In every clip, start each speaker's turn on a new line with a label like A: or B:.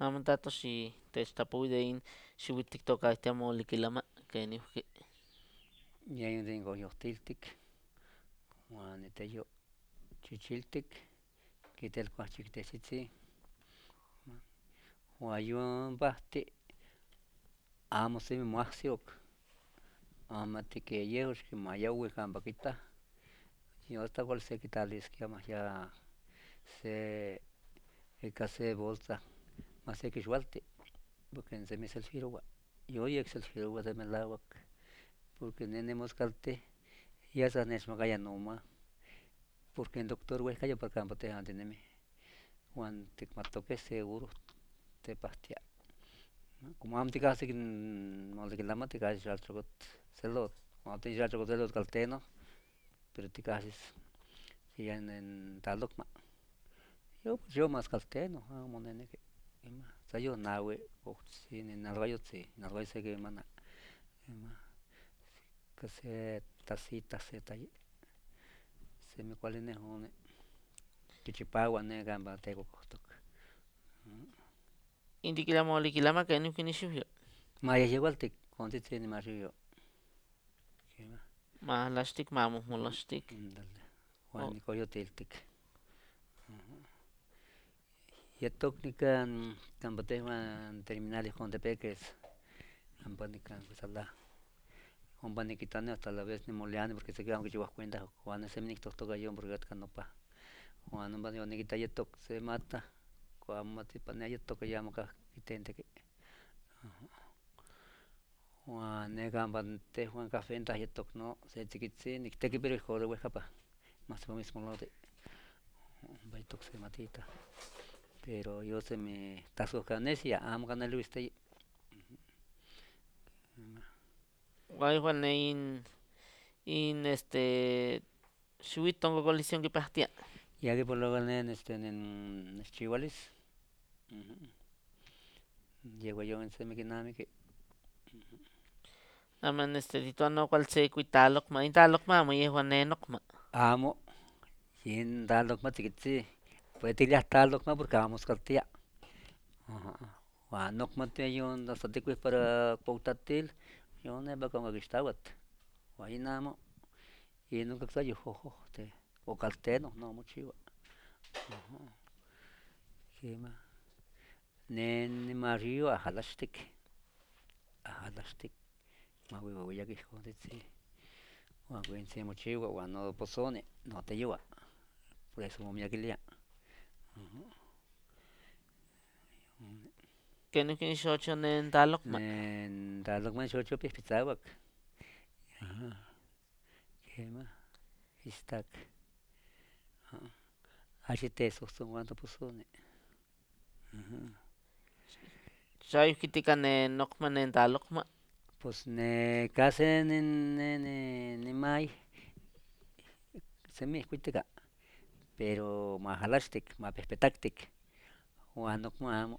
A: amo tato techtlapowi de in xiuitiktokatia molikilama kenihki.
B: Yeyin den goyohtiltik, uan neteyo chichiltik, kitelkuahchiktehtzitzin, uan yonpahti amo semi moahsiok, amati ke yeh oxkimayaui campa kitah, yon hasta cuali sequitlalisquia ya se ika se bolsa masekixualti, porque semi selfiroua, yoyecselfiroua de melauac, porque neh nimoscaltih yeh sa nechmakaya noma, porque in doctor uehcayo para campa tehuan tinemih, uan ticmatoqueh seguro tepahtia, como amo ticahsih molikilama ticahsis xaltzocotzelotl, amo xaltzocotzelotl caltenoh, pero ticahsis ya in tlalocma, yomas caltenoh amo nehnequi, sa yon naui ohtzi nalgayotzin sequimana, ica se tacita se tlayi, semi cuali neh kichipaua neh campa tecocohtoc.
A: Inti molikilama kenihki nixiuyo.
B: Mayehyeualtic ontzitzin nimaxiuyo, quemah.
A: Mahalachtik mamohmolachtik.
B: Uan nicoyotiltic. Yetok nican campa tehuan terminal ihcontepeques, ompa nican Cuisalah, ompa niquita neh hasta la vez nimoliani porque seki amo quichiuah cuenta, uan neh semi nictohtoca yon porque catca nopah, uan ompa yoniquita yetok se matah, amo mati ipa neh yetok ayamo cah quitentequi, uan neh campa tehuan cah venta yetok no se tziquitzin nictequi pero ihcon de uehcapa, mas ipa mismoloti, ompa yetok se matita, pero yo semitlasohcanesia amo can neli uisteyi.
A: Uan igual neh xiuito cocolisión quipahtia.
B: Ya quipoloua neh nechchiualis, yeua yon semi quinamiqui.
A: Naman titoua no cuali se cuitalocma, in talocma amo yehuan ne nocma.
B: Amo, yin talocma tziquitzin, pues tiliah talocma porque amo moscaltia, uan nocmati yon hasta ticuih para cuautatil, yon nepa cah quixtauat, uan yin amo, yin oncan sa yohohohteh, o caltenoh no mochiua, quemah, neh nimaxio ajalachtic, mauiuiyac ihcontzitzin, uan cuacintzin mochiua uan no posoni no teyua, por eso momiaquilia.
A: Kenihki nixocho nen talocma.
B: Nen talocma nixocho pihpitzauac, quemah, istac, axi tesohtzon toposoni.
A: Xayuhquitica nen nocma nen talocma.
B: Pos casi nimay semi ihcuitica, pero majalachtic, mapehpetactic, uan nocma amo,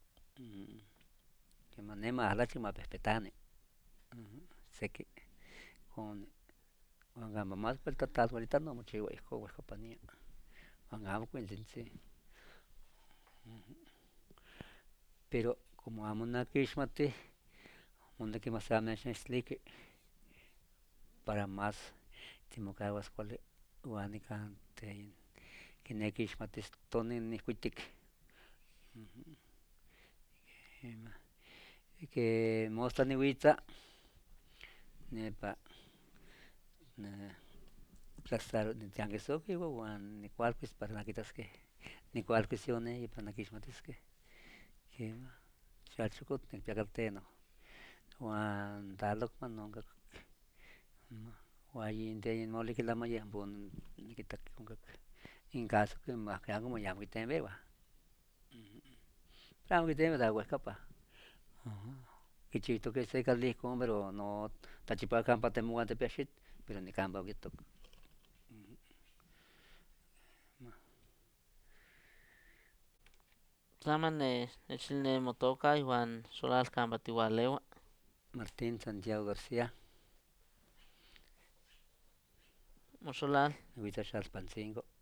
B: quemah neh majalachtic mapehpetani, seki coni, uan campa mas cuali tlatlalkualita no mochiua ihcon uehcapania, uan amo cuintzintzin, pero como amo naquixmatih, monequi mas amechnextiliqui para mas timocauas cuali, uan nican quinequi ixmatis tonin nicuitic, quemah, mostla niuitza nepa nitianquisouac uan nicualcuis para naquitasqueh nicualcuis yon eyi para naquixmatisqueh, quemah, xaltzocotl nicpia caltenoh, uan talocma noncan, uan yin de molikilama yeh ompa oniquitac oncac in caso amo quiteneperoah, amo quiteneperoh da uehcapa, quichihtoqueh se cali ihcon pero no tlachipaua campa temoan tepiaxitl, pero nicampa oyetok.
A: Tlaman nechili motoca iuan xolal campa tiualeua.
B: Martin Santiago García.
A: Moxolal.
B: Niuitza Xalpancingo.